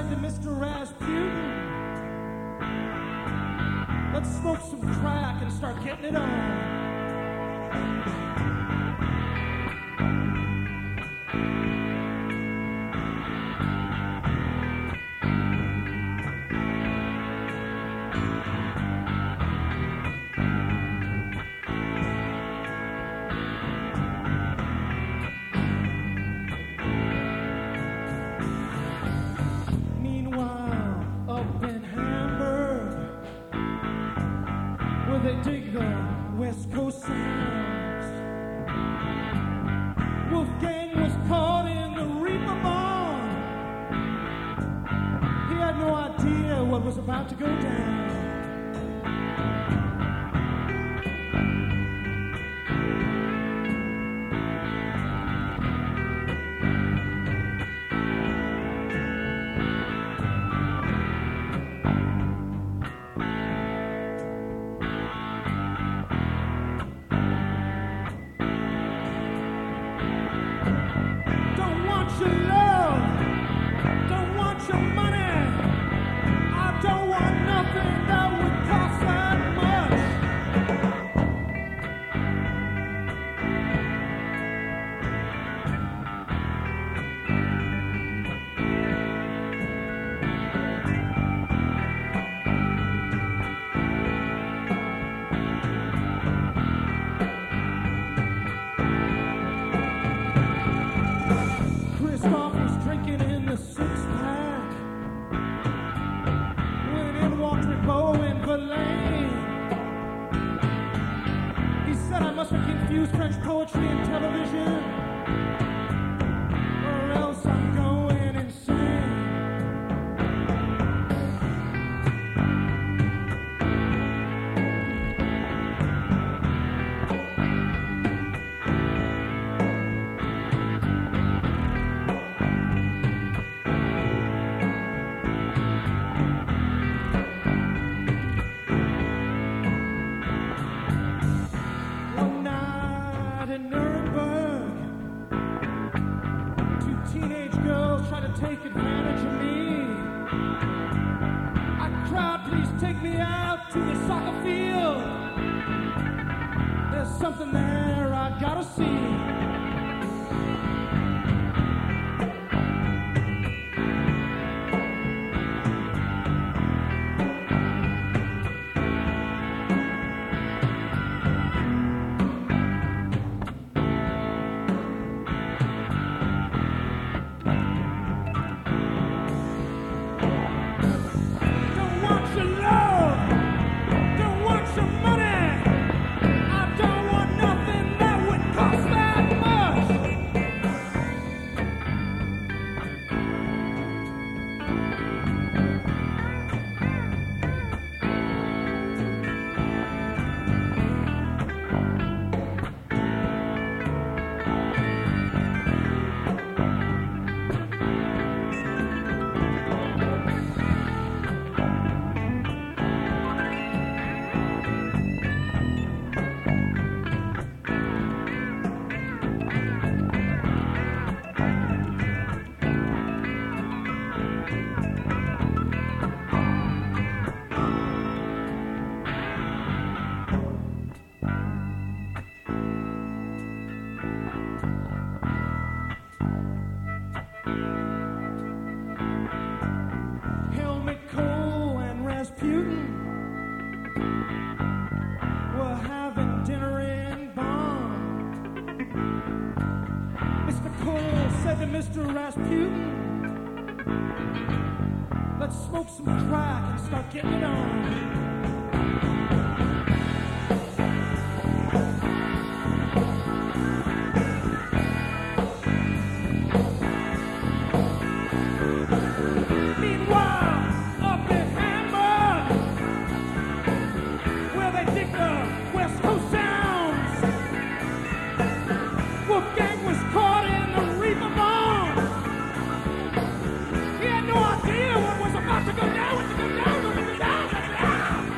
said to Mr. Rasputin, let's smoke some crack and start getting it on. They dig the West Coast sounds. Wolfgang was caught in the Reaper Barn. He had no idea what was about to go down. Your love, don't want your money. I don't want nothing that would cost that much. Christoph was drinking in the six-pack when in walked Ribot and Verlaine. He said I must have confused French poetry and television, or else I'm going insane. In Nuremberg, two teenage girls tried to take advantage of me. I cried, please take me out to the soccer field. There's something there I gotta see. Helmut Kohl and Rasputin were having dinner in Bonn. Mr. Kohl said to Mr. Rasputin, let's smoke some crack and start getting it on. Wolfgang was caught in the Reaper Barn. He had no idea what was about to go down, what to go down, what to go down, what to go down.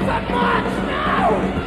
wasn't much, no!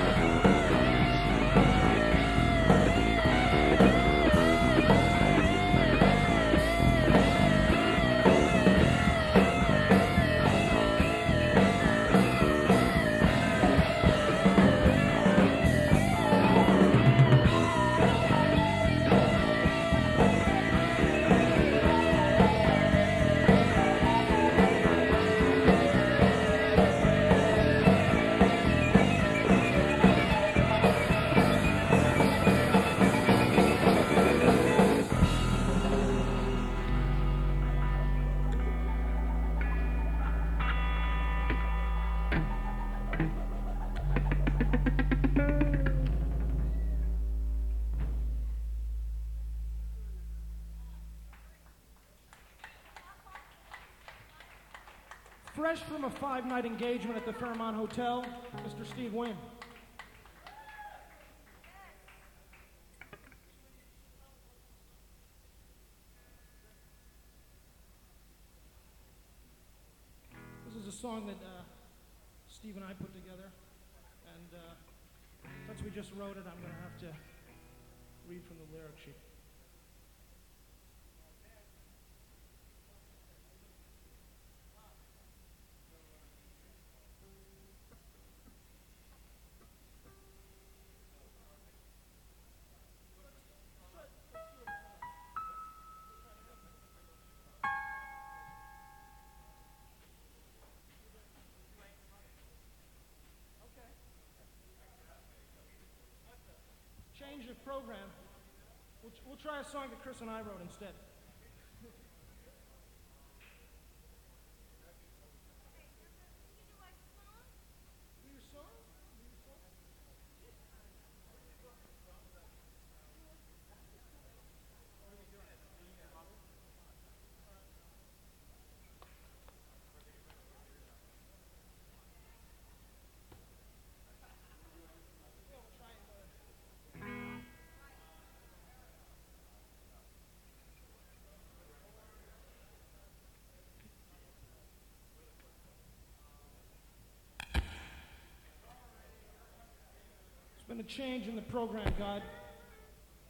Fresh from a 5-night engagement at the Fairmont Hotel, Mr. Steve Wynn. This is a song that Steve and I put together, and since we just wrote it, I'm going to have to read from the lyric sheet. Change the program. We'll try a song that Chris and I wrote instead. Been a change in the program, God.